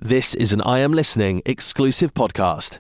This is an I Am Listening exclusive podcast.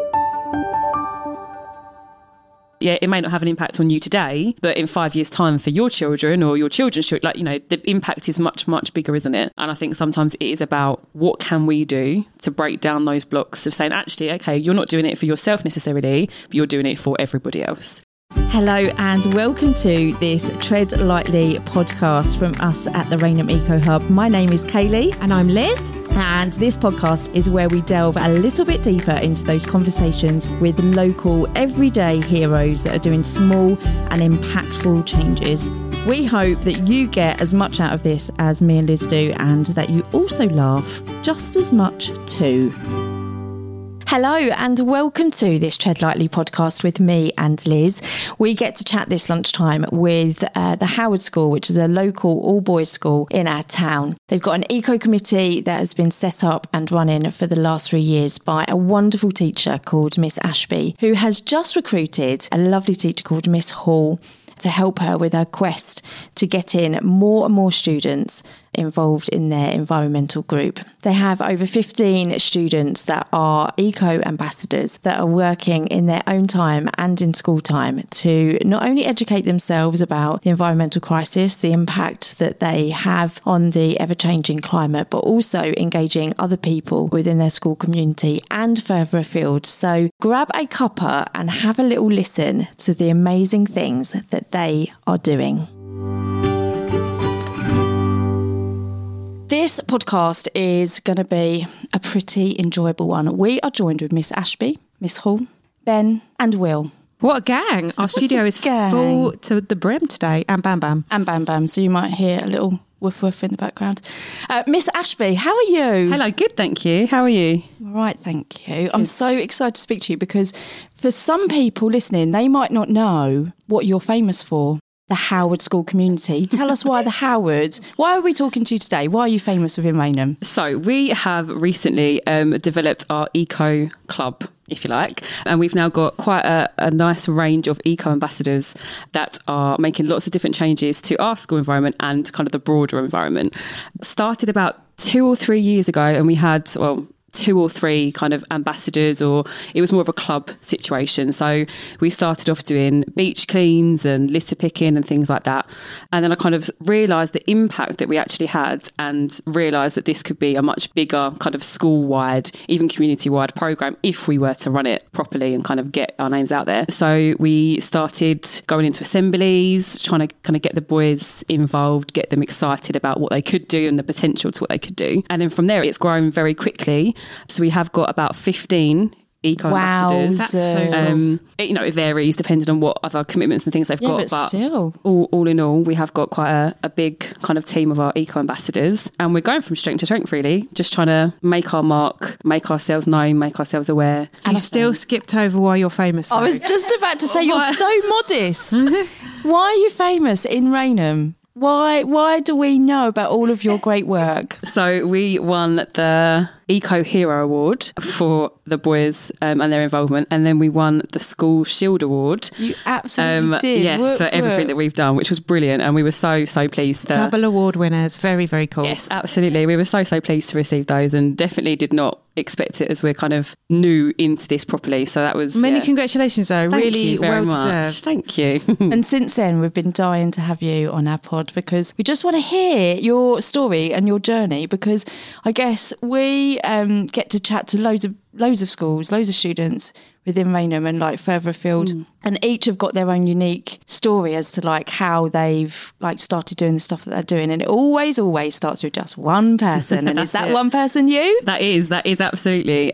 Yeah, it may not have an impact on you today, but in 5 years' time for your children or your children's children, the impact is much, much bigger, isn't it? And I think sometimes it is about what can we do to break down those blocks of saying, actually, okay, you're not doing it for yourself necessarily, but you're doing it for everybody else. Hello and welcome to this Tread Lightly podcast from us at the Rainham Eco Hub. My name is Kaylee. And I'm Liz. And this podcast is where we delve a little bit deeper into those conversations with local everyday heroes that are doing small and impactful changes. We hope that you get as much out of this as me and Liz do, and that you also laugh just as much too. Hello and welcome to this Tread Lightly podcast with me and Liz. We get to chat this lunchtime with the Howard School, which is a local all-boys school in our town. They've got an eco committee that has been set up and running for the last 3 years by a wonderful teacher called Miss Ashby, who has just recruited a lovely teacher called Miss Hall to help her with her quest to get in more and more students involved in their environmental group. They have over 15 students that are eco ambassadors that are working in their own time and in school time to not only educate themselves about the environmental crisis, the impact that they have on the ever-changing climate, but also engaging other people within their school community and further afield. So grab a cuppa and have a little listen to the amazing things that they are doing. This podcast is going to be a pretty enjoyable one. We are joined with Miss Ashby, Miss Hall, Ben and Will. What a gang. Our studio is full to the brim today. And Bam Bam. And Bam Bam. So you might hear a little woof woof in the background. Miss Ashby, how are you? Hello, good, thank you. How are you? All right, thank you. Good. I'm so excited to speak to you because for some people listening, they might not know what you're famous for. The Howard School community. Tell us why the Howard. Why are we talking to you today? Why are you famous within Rainham? So we have recently developed our eco club, if you like, and we've now got quite a nice range of eco ambassadors that are making lots of different changes to our school environment and kind of the broader environment. Started about 2 or 3 years ago, and we had, 2 or 3 kind of ambassadors, or it was more of a club situation. So we started off doing beach cleans and litter picking and things like that. And then I kind of realised the impact that we actually had and realised that this could be a much bigger kind of school-wide, even community-wide programme if we were to run it properly and kind of get our names out there. So we started going into assemblies, trying to kind of get the boys involved, get them excited about what they could do and the potential to what they could do. And then from there, it's grown very quickly. So we have got about 15 eco ambassadors. That's so it varies depending on what other commitments and things they've got. But still, all in all, we have got quite a big kind of team of our eco ambassadors, and we're going from strength to strength, really, just trying to make our mark, make ourselves known, make ourselves aware. You still skipped over why you're famous, though. I was just about to say, you're so modest. Why are you famous in Rainham? Why do we know about all of your great work? So we won the Eco Hero Award for the boys and their involvement, and then we won the School Shield Award. You absolutely did. Yes, for everything that we've done, which was brilliant, and we were so pleased. Double award winners, very, very cool. Yes, absolutely. We were so pleased to receive those, and definitely did not expect it as we're kind of new into this properly. So that was many congratulations, though. Thank really you very well much. deserved. Thank you. And since then, we've been dying to have you on our pod because we just want to hear your story and your journey, because I guess we get to chat to loads of schools, loads of students within Rainham and like further afield, and each have got their own unique story as to like how they've like started doing the stuff that they're doing, and it always starts with just one person. And is that one person you? That is absolutely.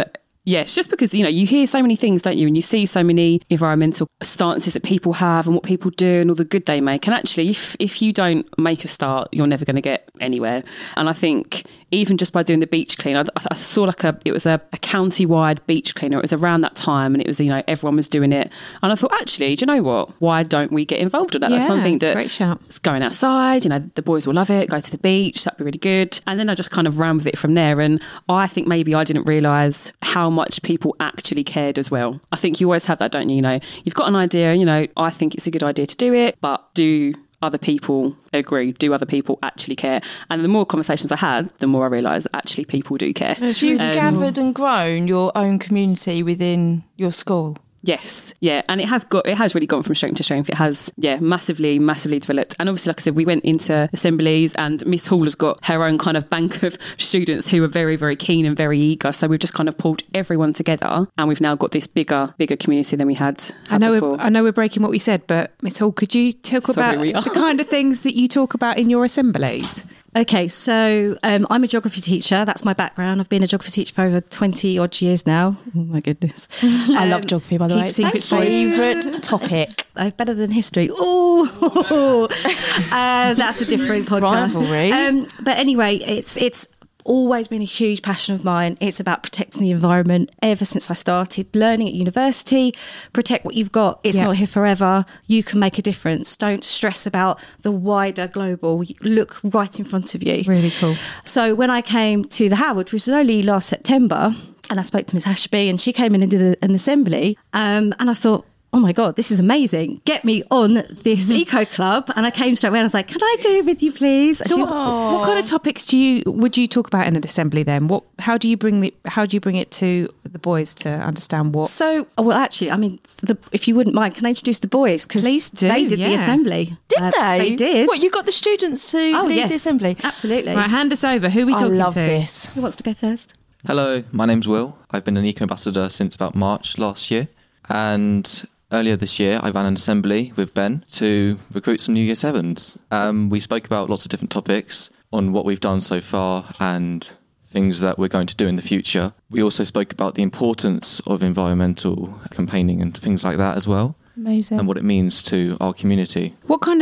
Yes, just because, you hear so many things, don't you? And you see so many environmental stances that people have and what people do and all the good they make. And actually, if you don't make a start, you're never going to get anywhere. And I think even just by doing the beach clean, I saw it was a county-wide beach cleaner. It was around that time, and it was, everyone was doing it. And I thought, actually, do you know what? Why don't we get involved in that? Yeah, That's something that great shout. It's going outside, the boys will love it, go to the beach, that'd be really good. And then I just kind of ran with it from there. And I think maybe I didn't realise how much people actually cared as well. I think you always have that, don't you? You've got an idea, I think it's a good idea to do it, but do other people agree? Do other people actually care? And the more conversations I had, the more I realised actually people do care. So you've gathered and grown your own community within your school. Yes, yeah, and it has really gone from strength to strength. It has, massively developed. And obviously, like I said, we went into assemblies, and Miss Hall has got her own kind of bank of students who are very, very keen and very eager. So we've just kind of pulled everyone together, and we've now got this bigger community than we had before. I know we're breaking what we said, but Miss Hall, could you talk about the kind of things that you talk about in your assemblies? Okay, so I'm a geography teacher. That's my background. I've been a geography teacher for over 20 odd years now. Oh my goodness. I love geography, by the way. Secrets, favourite topic. Better than history. Ooh, that's a different podcast. Rivalry. But anyway, it's always been a huge passion of mine. It's about protecting the environment ever since I started learning at university. Protect what you've got. It's not here forever. You can make a difference. Don't stress about the wider global. Look right in front of you. Really cool. So when I came to the Howard, which was only last September, and I spoke to Miss Ashby, and she came in and did an assembly, and I thought, oh my God, this is amazing. Get me on this eco club. And I came straight away and I was like, can I do it with you, please? So what kind of topics would you talk about in an assembly then? How do you bring it to the boys to understand what? So, well, actually, I mean, if you wouldn't mind, can I introduce the boys? Because please do. They did the assembly. Did they? They did. What, you got the students to lead the assembly? Absolutely. Right, hand us over. Who are we talking to? I love this. Who wants to go first? Hello, my name's Will. I've been an eco ambassador since about March last year. And earlier this year, I ran an assembly with Ben to recruit some new Year 7s. We spoke about lots of different topics on what we've done so far and things that we're going to do in the future. We also spoke about the importance of environmental campaigning and things like that as well. Amazing. And what it means to our community. What kind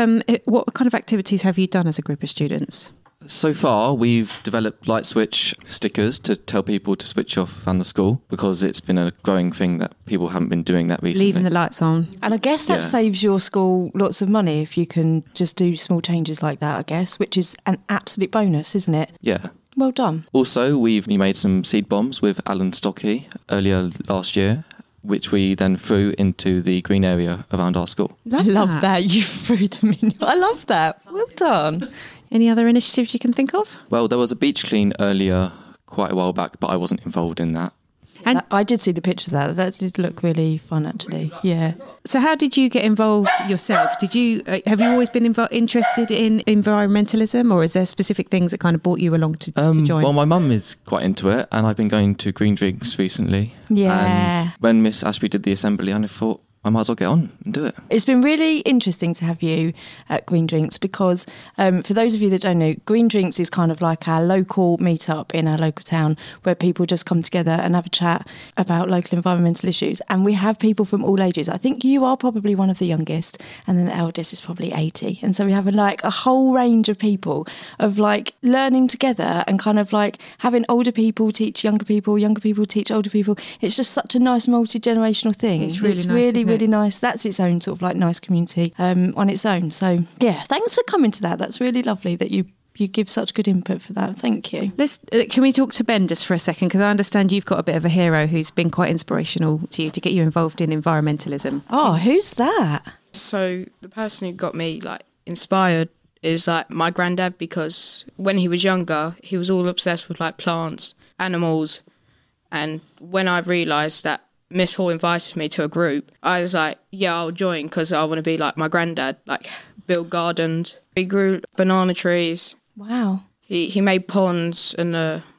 of activities have you done as a group of students? So far, we've developed light switch stickers to tell people to switch off around the school because it's been a growing thing that people haven't been doing that recently. Leaving the lights on. And I guess that saves your school lots of money if you can just do small changes like that, I guess, which is an absolute bonus, isn't it? Yeah. Well done. Also, we made some seed bombs with Alan Stockey earlier last year, which we then threw into the green area around our school. Love that. You threw them in. I love that. Well done. Any other initiatives you can think of? Well, there was a beach clean earlier quite a while back, but I wasn't involved in that. And I did see the pictures of that. That did look really fun, actually. Yeah. So how did you get involved yourself? Have you always been interested in environmentalism, or is there specific things that kind of brought you along to join? Well, my mum is quite into it, and I've been going to Green Drinks recently. Yeah. And when Miss Ashby did the assembly, I thought, I might as well get on and do it. It's been really interesting to have you at Green Drinks because for those of you that don't know, Green Drinks is kind of like our local meetup in our local town where people just come together and have a chat about local environmental issues. And we have people from all ages. I think you are probably one of the youngest, and then the eldest is probably 80. And so we have a whole range of people of like learning together and kind of like having older people teach younger people teach older people. It's just such a nice multi-generational thing. It's really nice, really nice. That's its own sort of like nice community on its own. So yeah, thanks for coming to that. That's really lovely that you give such good input for that. Thank you. Can we talk to Ben just for a second? Because I understand you've got a bit of a hero who's been quite inspirational to you to get you involved in environmentalism. Oh, who's that? So the person who got me like inspired is like my granddad, because when he was younger, he was all obsessed with like plants, animals. And when I realised that Miss Hall invited me to a group, I was like, yeah, I'll join because I want to be like my granddad, like build gardens. He grew banana trees. Wow. He made ponds and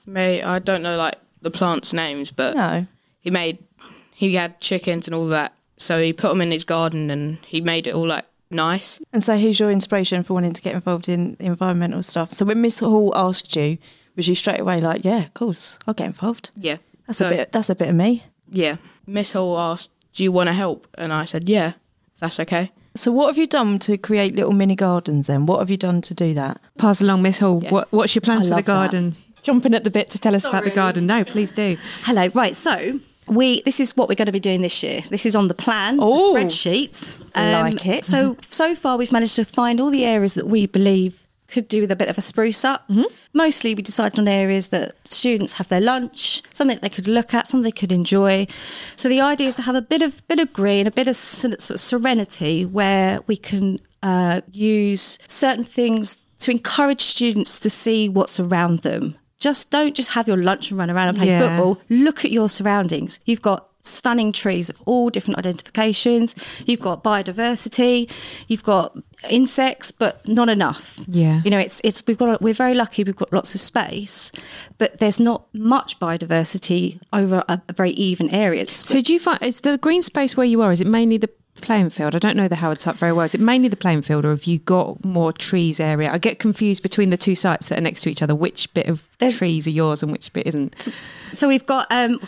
I don't know like the plants' names, but no. He had chickens and all that. So he put them in his garden and he made it all like nice. And so who's your inspiration for wanting to get involved in environmental stuff? So when Miss Hall asked you, was you straight away like, yeah, of course, I'll get involved? Yeah. That's a bit of me. Yeah. Miss Hall asked, do you want to help? And I said, yeah, that's okay. So what have you done to create little mini gardens then? What have you done to do that? Pass along, Miss Hall. Yeah. What's your plans I for the love garden? that. Jumping at the bit to tell us about the garden. No, please do. Hello. Right. So this is what we're going to be doing this year. This is on the plan, the spreadsheet. Like it. So far we've managed to find all the areas that we believe could do with a bit of a spruce up. Mm-hmm. Mostly we decided on areas that students have their lunch, something they could look at, something they could enjoy. So the idea is to have a bit of green, a bit of sort of serenity where we can use certain things to encourage students to see what's around them. Don't just have your lunch and run around and play football. Look at your surroundings. You've got stunning trees of all different identifications. You've got biodiversity. You've got insects, but not enough. Yeah. You know, we're very lucky. We've got lots of space, but there's not much biodiversity over a very even area. So do you find, is the green space where you are, is it mainly the playing field? I don't know the Howard site very well. Is it mainly the playing field, or have you got more trees area? I get confused between the two sites that are next to each other. Which bit of trees are yours and which bit isn't? So we've got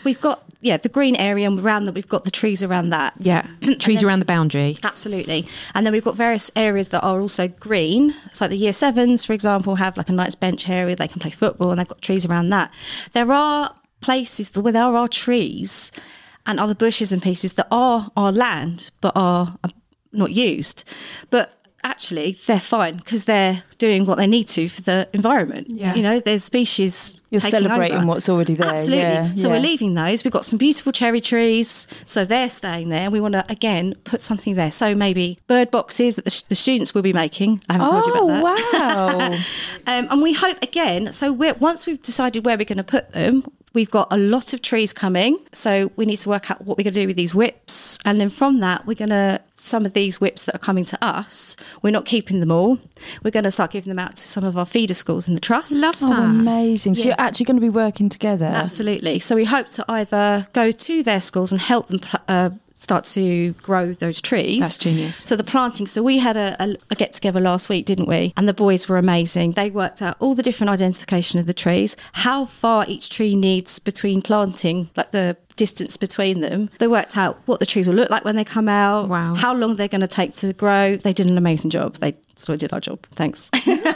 the green area, and around that we've got the trees around that. Yeah, trees around the boundary. Absolutely. And then we've got various areas that are also green. It's like the year 7s, for example, have like a nice bench area. They can play football, and they've got trees around that. There are places where there are trees and other bushes and pieces that are our land but are not used. But actually, they're fine because they're doing what they need to for the environment. Yeah. You know, there's species You're taking celebrating over. what's already there. Absolutely. Yeah, So yeah. we're leaving those. We've got some beautiful cherry trees, so they're staying there. We want to, again, put something there. So maybe bird boxes that the students will be making. I haven't told you about that. Wow. And we hope, again, so once we've decided where we're going to put them, we've got a lot of trees coming, so we need to work out what we're going to do with these whips. And then from that, some of these whips that are coming to us, we're not keeping them all. We're going to start giving them out to some of our feeder schools in the trust. Love Oh, that. amazing. So Yeah. you're actually going to be working together. Absolutely. So we hope to either go to their schools and help them start to grow those trees. That's genius. So the planting. So we had a get together last week, didn't we? And the boys were amazing. They worked out all the different identification of the trees, how far each tree needs between planting, like the distance between them. They worked out what the trees will look like when they come out. Wow. How long they're going to take to grow. They did an amazing job. They sort of did our job. Thanks.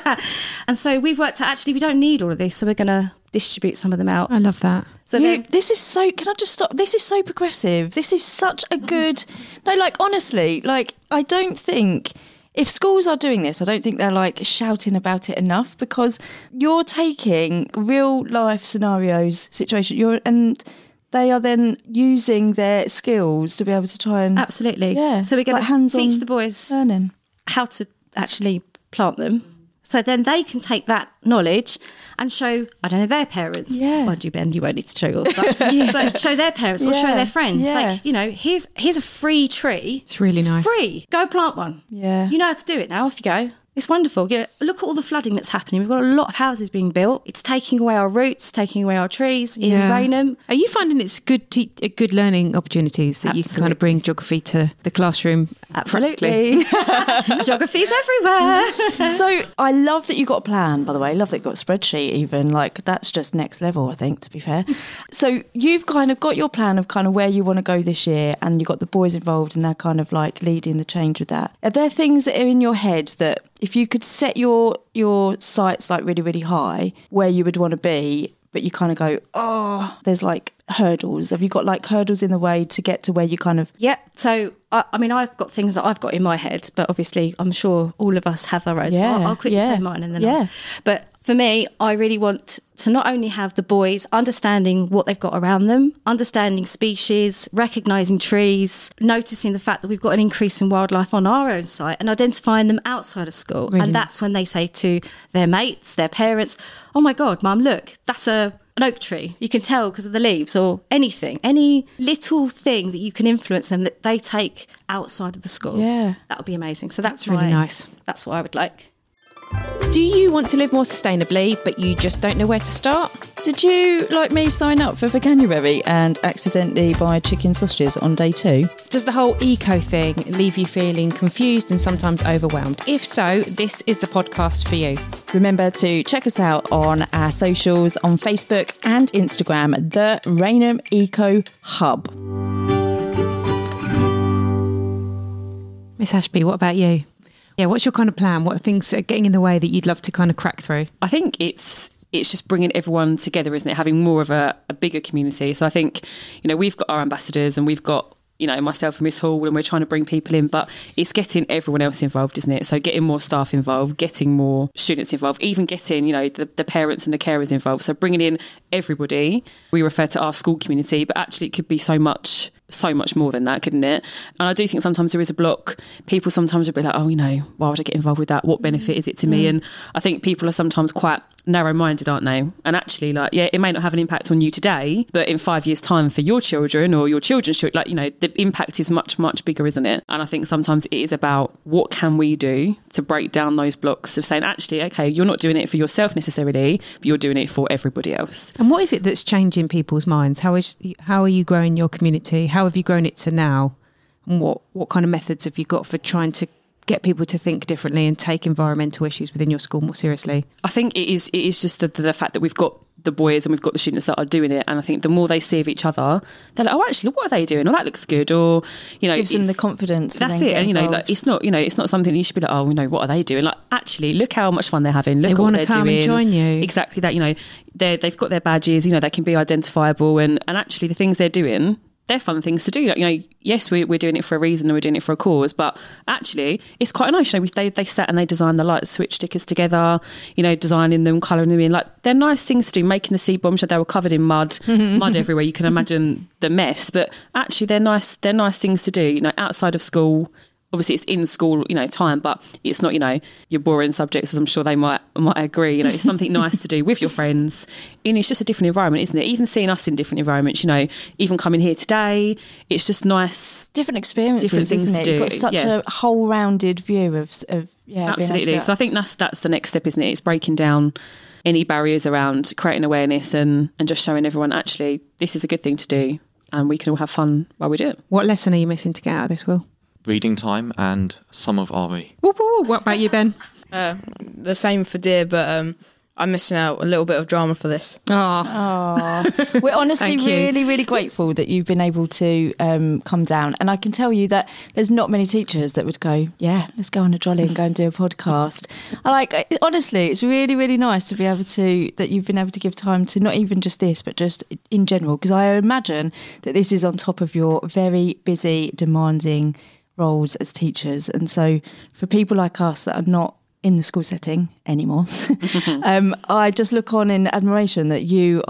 And so we've worked out, actually, we don't need all of this. So we're going to distribute some of them out. I love that. So This is so, can I just stop? This is so progressive. This is such a good, no, like, honestly, like, I don't think, if schools are doing this, I don't think they're like shouting about it enough, because you're taking real life scenarios, and they are then using their skills to be able to try and Absolutely. Yeah, So we're going like to hands-on teach the boys learning. how to actually plant them. So then they can take that knowledge and show, I don't know, their parents. Yeah. Mind you, Ben, you won't need to show yours. But show their parents or show Yeah. their friends. Yeah. Like, you know, here's a free tree. It's really nice. Free. Go plant one. Yeah. You know how to do it now. Off you go. It's wonderful. You know, look at all the flooding that's happening. We've got a lot of houses being built. It's taking away our roots, taking away our trees in Raynham. Are you finding it's good learning opportunities that you can kind of bring geography to the classroom? Absolutely. Geography's everywhere. So I love that you got a plan, by the way. I love that you got a spreadsheet even. Like, that's just next level, I think, to be fair. So you've kind of got your plan of kind of where you want to go this year, and you've got the boys involved, and they're kind of like leading the change with that. Are there things that are in your head that if you could set your sights like really, really high, where you would want to be, but you kind of go, oh, there's like hurdles. Have you got like hurdles in the way to get to where you kind of... Yeah. So, I mean, I've got things that I've got in my head, but obviously I'm sure all of us have our own. So I'll quickly say mine and then But for me, I really want to not only have the boys understanding what they've got around them, understanding species, recognising trees, noticing the fact that we've got an increase in wildlife on our own site and identifying them outside of school. Brilliant. And that's when they say to their mates, their parents, oh my God, Mum, look, that's an oak tree. You can tell because of the leaves, or anything, any little thing that you can influence them that they take outside of the school. Yeah. That would be amazing. So that's really nice. That's what I would like. Do you want to live more sustainably, but you just don't know where to start? Did you, like me, sign up for Veganuary and accidentally buy chicken sausages on day 2? Does the whole eco thing leave you feeling confused and sometimes overwhelmed? If so, this is the podcast for you. Remember to check us out on our socials on Facebook and Instagram, the Raynham Eco Hub. Miss Ashby, what about you? Yeah, what's your kind of plan? What are things that are getting in the way that you'd love to kind of crack through? I think it's just bringing everyone together, isn't it? Having more of a bigger community. So I think, you know, we've got our ambassadors and we've got, you know, myself and Miss Hall, and we're trying to bring people in, but it's getting everyone else involved, isn't it? So getting more staff involved, getting more students involved, even getting, you know, the parents and the carers involved. So bringing in everybody. We refer to our school community, but actually it could be so much so much more than that, couldn't it? And I do think sometimes there is a block. People sometimes will be like, oh, you know, why would I get involved with that? What benefit is it to me? And I think people are sometimes quite narrow-minded, aren't they? And actually, like, yeah, it may not have an impact on you today, but in 5 years' time for your children or your children's children, like, you know, the impact is much, much bigger, isn't it? And I think sometimes it is about what can we do to break down those blocks of saying, actually, okay, you're not doing it for yourself necessarily, but you're doing it for everybody else. And what is it that's changing people's minds? How are you growing your community? How have you grown it to now? And what kind of methods have you got for trying to get people to think differently and take environmental issues within your school more seriously? I think it is just the fact that we've got the boys and we've got the students that are doing it, and I think the more they see of each other, they're like, oh, actually, what are they doing? Oh, that looks good. Or, you know, gives them the confidence. That's it. And you know, like, it's not something that you should be like, oh, you know, what are they doing? Like, actually, look how much fun they're having. Look what they're doing. They want to come and join you. Exactly that. You know, they've got their badges. You know, they can be identifiable, and actually, the things they're doing, they're fun things to do. Like, you know, yes, we're doing it for a reason and we're doing it for a cause, but actually it's quite nice. You know, they sat and they designed the light switch stickers together, you know, designing them, colouring them in. Like, they're nice things to do. Making the seed bomb, they were covered in mud everywhere. You can imagine the mess, but actually they're nice things to do, you know, outside of school. Obviously it's in school, you know, time, but it's not, you know, your boring subjects, as I'm sure they might agree. You know, it's something nice to do with your friends. And it's just a different environment, isn't it? Even seeing us in different environments, you know, even coming here today, it's just nice. Different experiences, different things isn't it? You've got such a whole rounded view of absolutely. So I think that's the next step, isn't it? It's breaking down any barriers around creating awareness and just showing everyone, actually, this is a good thing to do and we can all have fun while we do it. What lesson are you missing to get out of this, Will? Reading time and some of RE. What about you, Ben? The same for Dear, but I'm missing out a little bit of drama for this. We're honestly really, really grateful that you've been able to come down. And I can tell you that there's not many teachers that would go, yeah, let's go on a trolley and go and do a podcast. Honestly, it's really, really nice to be able to, that you've been able to give time to not even just this, but just in general. Because I imagine that this is on top of your very busy, demanding roles as teachers. And so for people like us that are not in the school setting anymore, I just look on in admiration that you're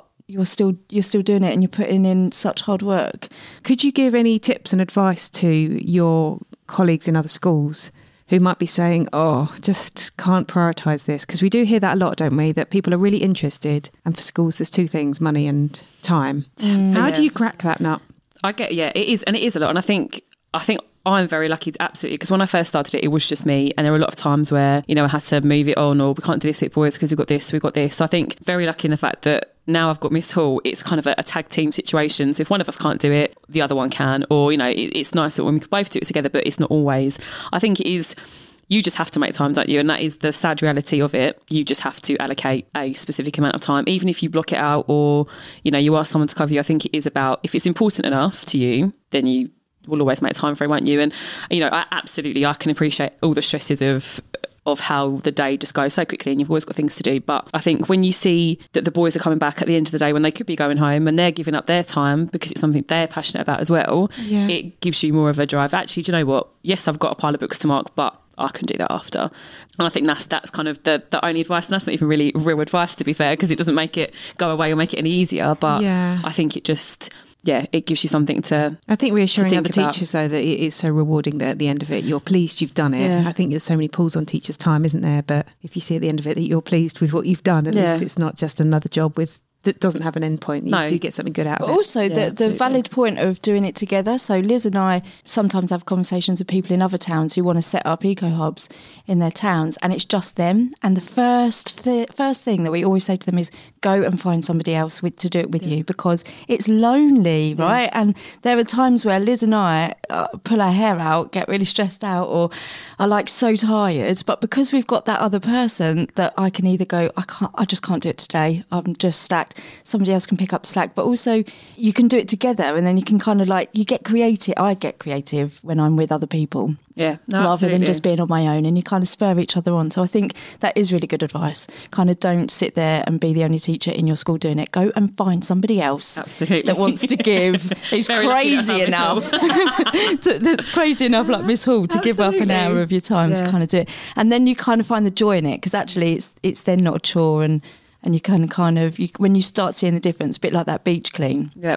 still doing it and you're putting in such hard work. Could you give any tips and advice to your colleagues in other schools who might be saying, oh, just can't prioritise this? Because we do hear that a lot, don't we? That people are really interested, and for schools there's two things, money and time. How do you crack that nut? It is a lot. And I think I'm very lucky, absolutely, because when I first started it was just me, and there were a lot of times where, you know, I had to move it on, or we can't do this with boys because we've got this. So I think very lucky in the fact that now I've got Miss Hall, it's kind of a tag team situation. So if one of us can't do it, the other one can, or, you know, it's nice that when we can both do it together, but it's not always. I think it is, you just have to make time, don't you? And that is the sad reality of it. You just have to allocate a specific amount of time, even if you block it out or, you know, you ask someone to cover you. I think it is about, if it's important enough to you, then you will always make time for it, won't you? And, you know, I can appreciate all the stresses of how the day just goes so quickly and you've always got things to do. But I think when you see that the boys are coming back at the end of the day when they could be going home and they're giving up their time because it's something they're passionate about as well, it gives you more of a drive. Actually, do you know what? Yes, I've got a pile of books to mark, but I can do that after. And I think that's kind of the only advice, and that's not even really real advice, to be fair, because it doesn't make it go away or make it any easier. But I think it just... it gives you something to... I think reassuring other teachers, though, that it is so rewarding that at the end of it, you're pleased you've done it. Yeah. I think there's so many pulls on teachers' time, isn't there? But if you see at the end of it that you're pleased with what you've done, at least it's not just another job that doesn't have an end point. You do get something good out of it. Also, the valid point of doing it together. So Liz and I sometimes have conversations with people in other towns who want to set up eco hubs in their towns, and it's just them. And the first thing that we always say to them is, go and find somebody else to do it with you, because it's lonely, right? And there are times where Liz and I pull our hair out, get really stressed out, or are like so tired. But because we've got that other person that I can either go, I just can't do it today, I'm just stacked. Somebody else can pick up the slack, but also you can do it together, and then you can kind of like, you get creative. I get creative when I'm with other people. Rather than just being on my own, and you kind of spur each other on. So I think that is really good advice. Kind of don't sit there and be the only teacher in your school doing it. Go and find somebody else that wants to give. It's crazy enough. That's crazy enough, like Miss Hall, to give up an hour of your time to kind of do it. And then you kind of find the joy in it, because actually it's then not a chore, and you can kind of, when you start seeing the difference, a bit like that beach clean.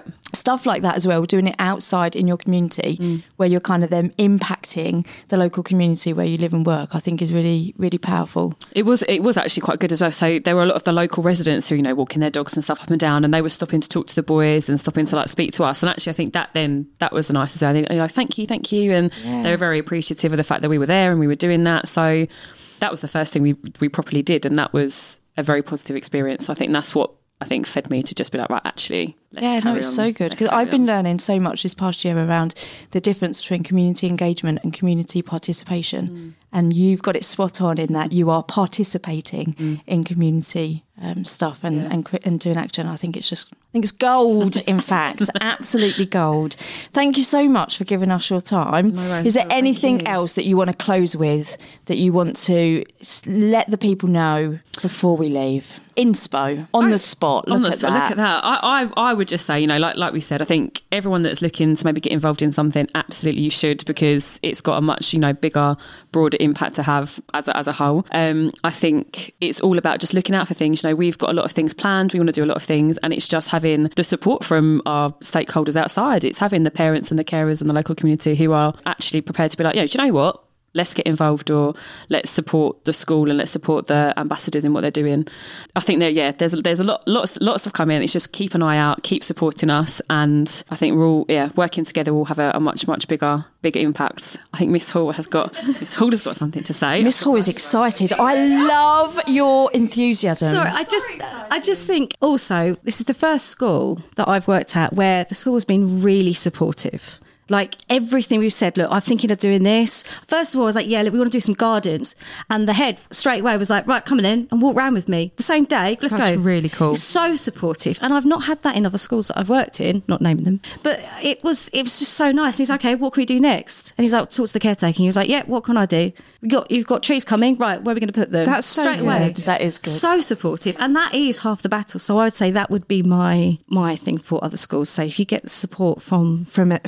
stuff like that as well, doing it outside in your community where you're kind of then impacting the local community where you live and work, I think is really, really powerful. It was actually quite good as well. So there were a lot of the local residents who, walking their dogs and stuff up and down, and they were stopping to talk to the boys and stopping to speak to us. And actually I think that was nice as well. They, thank you. And they were very appreciative of the fact that we were there and we were doing that. So that was the first thing we properly did. And that was a very positive experience. So I think that's what I think fed me to just be like, right, actually, let's carry on. It's so good because I've been learning so much this past year around the difference between community engagement and community participation. And you've got it spot on in that you are participating in community stuff and doing action. I think it's gold, in fact, absolutely gold. Thank you so much for giving us your time. Is there anything else that you want to close with that you want to let the people know before we leave? Inspo, on the spot. Look at that. I would just say, like we said, I think everyone that's looking to maybe get involved in something, absolutely you should, because it's got a much, bigger, broader impact to have as a whole. I think it's all about just looking out for things. We've got a lot of things planned. We want to do a lot of things, and it's just having the support from our stakeholders outside. It's having the parents and the carers and the local community who are actually prepared to be like, do you know what? Let's get involved, or let's support the school and let's support the ambassadors in what they're doing. I think there's a lots of stuff coming. It's just keep an eye out, keep supporting us, and I think we're all working together. We'll have a much bigger impact. I think Miss Hall has got something to say. Miss Hall is excited. I love your enthusiasm. Sorry, I just think also this is the first school that I've worked at where the school has been really supportive. Like everything we've said, look, I'm thinking of doing this. First of all, I was like, look, we want to do some gardens. And the head straight away was like, right, come on in and walk around with me. The same day, let's go. That's really cool. So supportive. And I've not had that in other schools that I've worked in, not naming them. But it was just so nice. And he's like, okay, what can we do next? And he's like, talk to the caretaker. And he was like, yeah, what can I do? You've got trees coming. Right, where are we going to put them? That's so straight good. away. That is good. So supportive. And that is half the battle. So I would say that would be my thing for other schools. So if you get the support from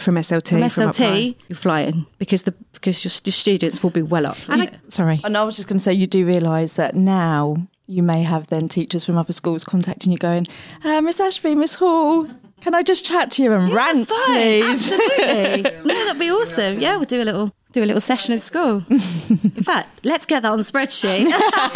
SLT, you're flying because your students will be well up. And I was just going to say, you do realise that now you may have then teachers from other schools contacting you going, Miss Ashby, Miss Hall, can I just chat to you and rant, please? Absolutely. No, that'd be awesome. Yeah, we'll do a little session in school. In fact, let's get that on the spreadsheet.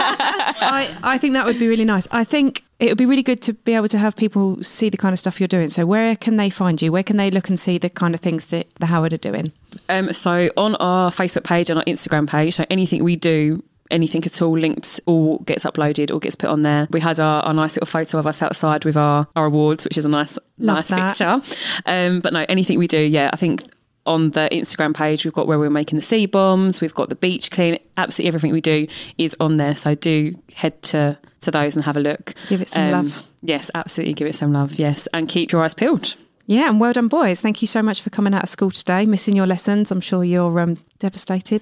I think that would be really nice. I think it would be really good to be able to have people see the kind of stuff you're doing. So where can they find you? Where can they look and see the kind of things that the Howard are doing? So on our Facebook page and our Instagram page, so anything we do, anything at all linked, all gets uploaded or gets put on there. We had our nice little photo of us outside with our awards, which is a nice picture. But no, anything we do, I think on the Instagram page, we've got where we're making the sea bombs, we've got the beach clean, absolutely everything we do is on there. So do head to those and have a look. Give it some love. Yes, absolutely, give it some love, yes. And keep your eyes peeled. Yeah, and well done, boys. Thank you so much for coming out of school today, missing your lessons. I'm sure you're devastated.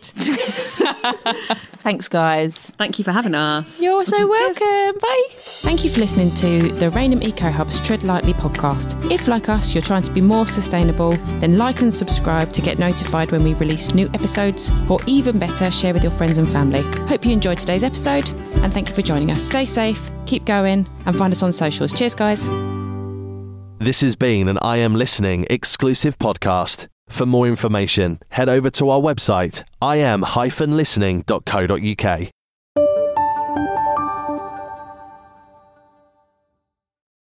Thanks, guys. Thank you for having us. You're so welcome. Bye. Thank you for listening to the Rainham Eco Hub's Tread Lightly podcast. If, like us, you're trying to be more sustainable, then like and subscribe to get notified when we release new episodes, or even better, share with your friends and family. Hope you enjoyed today's episode, and thank you for joining us. Stay safe, keep going, and find us on socials. Cheers, guys. This has been an I Am Listening exclusive podcast. For more information, head over to our website, im-listening.co.uk.